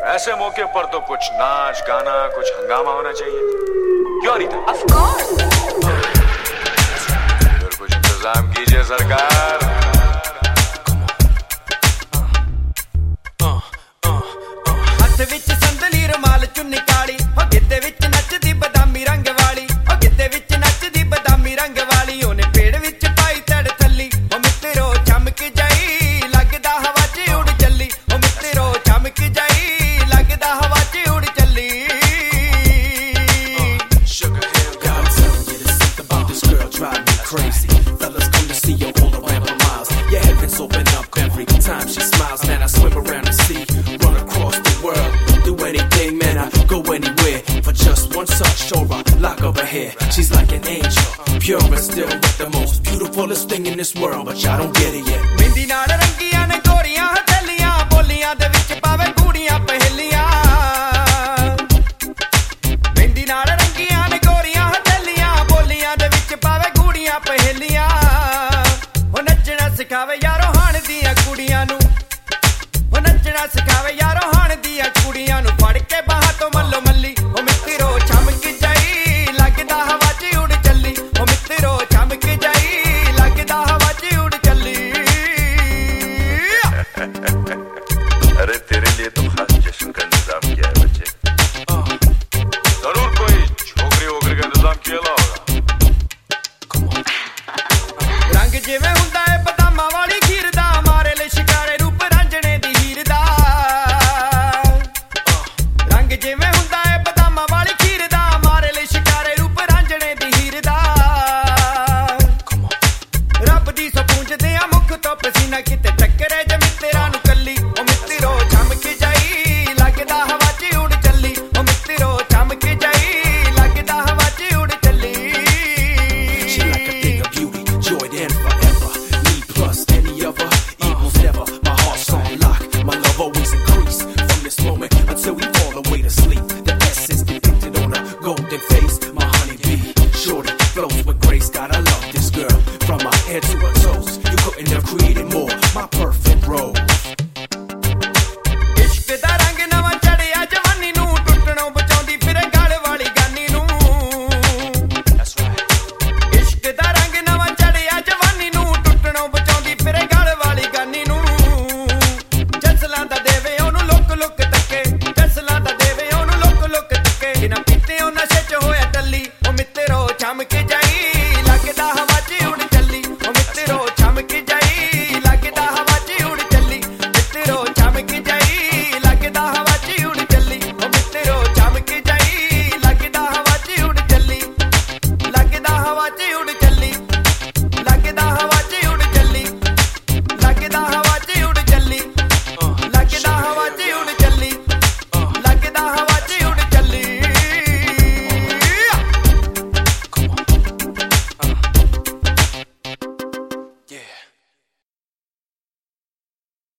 ऐसे मौके पर तो कुछ नाच गाना कुछ हंगामा होना चाहिए, क्यों नहीं? Of course. फिर कुछ इंतजाम कीजिए सरकार। हथ विच संदली रुमाल चुन्नी काली, गिद्दे विच नचदी बदामी रंग वाली, गिद्दे विच नचदी बदामी रंग वाली। ओने पेड़ विच पाई तड़ थल्ली, ओ मित्रो चमक जाई लगदा हवा च उड़ चली, ओ मित्रो चमक जाई लगदा हवा च उड़ चली। God, I'm telling you, there's something about this girl drive me crazy. Fellas come to see her all around for miles. Your heavens open up every time she smiles. Man, I swim around the sea, run across the world, do anything, man, I go anywhere for just one touch or a lock of her hair. She's like an angel, pure but still the most beautifulest thing in this world, but y'all don't get it yet. Mehndi नाल रंगियां ने गोरियां हथेलियां, बोलियां दे विच पावे कूड़ियां पहेलियां। मेहंदी नाल रंगियां ने गोरियां हथेलियां, बोलियां दे विच पावे कूड़ियां पहेलियां। ओ नचना सिखावे यारो हाण दियां कुड़ियां नू, ओ नचना सिखावे यारो हाण दियां कुड़ियां नू। फड़ के बाहां तो मल्लो मल्ली, ओ मित्रो चमक जाई लगदा हवा च उड़ चली, ओ मित्रो चमक जाई लगदा हवा च उड़ चली। अरे तेरे लिए तो खास जश्न का इंतजाम किया है बच्चे, जरूर कोई छोकरी वोकरी का इंतजाम किया होगा। रंग जिवें हुंदा है बदामां वाली खीर दा, मारे ले शिकारे रूप रांझणे दी हीर दा। रंग जिवें हुंदा है बदामां वाली खीर दा, मारे ले शिकारे रूप रांझणे दी हीर दा। रब दी सो पूंजदे आ मुख तो पसीना, किते टक्करे जे मित्तरां नू कल्ली, ओ मित्तरो चमक जाई लगदा हवा च उड़ चली, ओ मित्तरो चमक जाई लगदा हवा च उड़ चली। She like a thing of beauty, joy and forever. Me plus any other, equals never. My heart's on lock, my love always increase from this moment until we fall away to sleep. The essence depicted on her golden face, my honeybee. Shorty flows with grace, God I love this girl from my head to her toes. You couldn't have created more, my perfect role. इश्क दा रंग नवां चढ़िया जवानी नू, टुटणों बचाउंदी फिरे गल वाली गानी नू। इश्क दा रंग नवां चढ़िया जवानी नू, टुटणों बचाउंदी फिरे गल वाली गानी नू। जसलां दा देवे ओनू लुक लुक तके, जसलां दा देवे ओनू लुक लुक तके। बिना पीते ओ नशे च होया टल्ली, ओ मित्रो चमक जाई लगदा हवा च उड़ चली, ओ मित्रो चमक जाई लगदा हवा च उड़ चली। मित्रो चमक जाई लगदा हवा च उड़ चली, ओ मित्रो चमक जाई लगदा हवा च उड़ चली, लगदा हवा च उड़ चली।